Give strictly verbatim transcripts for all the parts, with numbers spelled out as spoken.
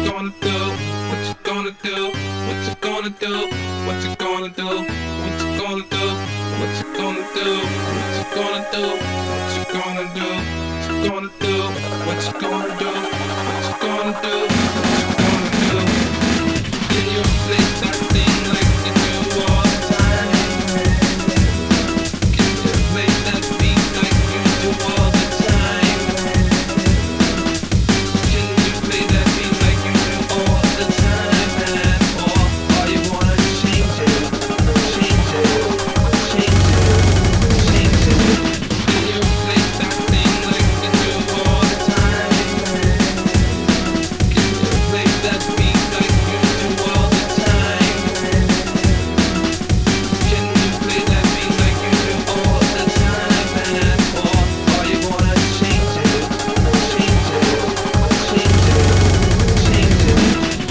gonna do? What you gonna do? What you gonna do? What you gonna do? What you gonna do? What you gonna do? What you gonna do? What you gonna do? What you gonna do? What you gonna do? What you gonna do? What you gonna do? Can you play that thing like you do all the time? Can you play that beat like you do all the time? Can you play that beat like you do all the time, man? Or are you wanna change it? Change it, change it, change it. Can you play that thing like you do all the time? Can you play that beat like you do all the time? Can you play that beat like you do all the time, man? Or are you wanna change it? Change it, change it, change it.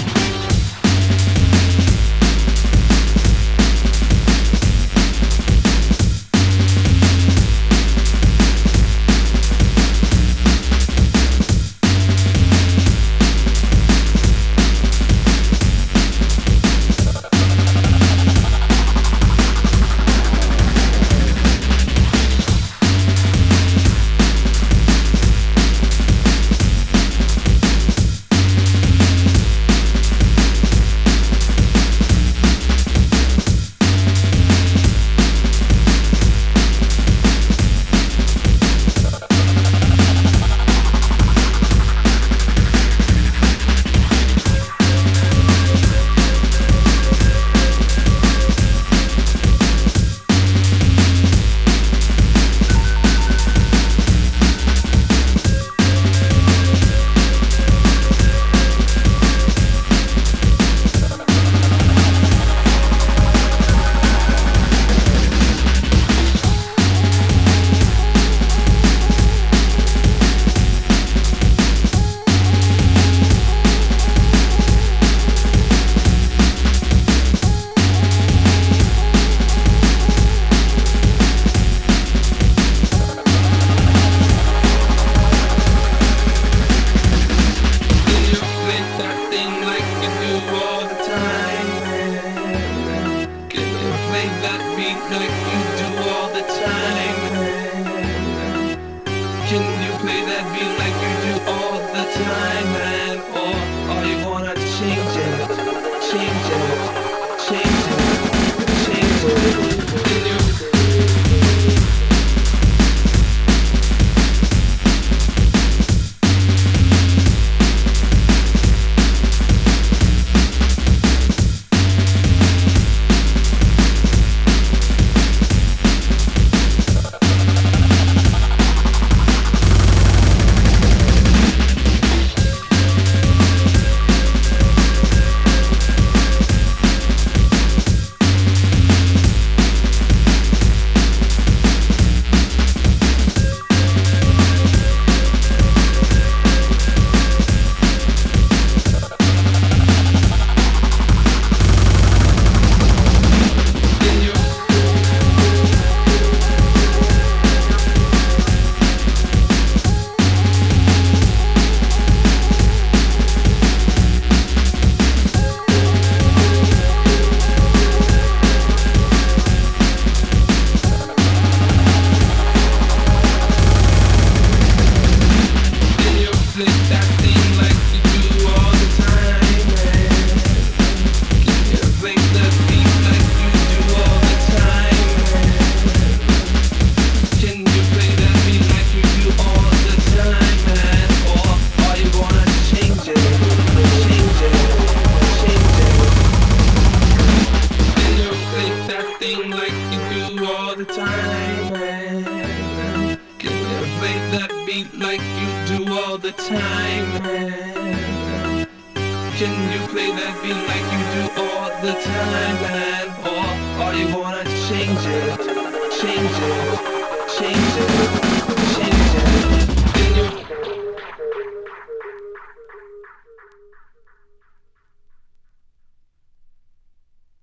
Can you play that thing like you do all the time? Can you play that beat like you do all the time? Can you play that beat like you do all the time, man? Or are you gonna change it? Change it, change it, change it. Can you Can you play that thing like you do all the time, man? Can you play that beat like you do all the time, man? Can you play that beat like you do all the time, man? Or are you gonna change it? Change it, change it. Can you play that thing like you do all the time, man? Can you play that beat like you do all the time, man? Can you play that beat like you do all the time, man? Or are you gonna change it? Change it, change it, change it. Can you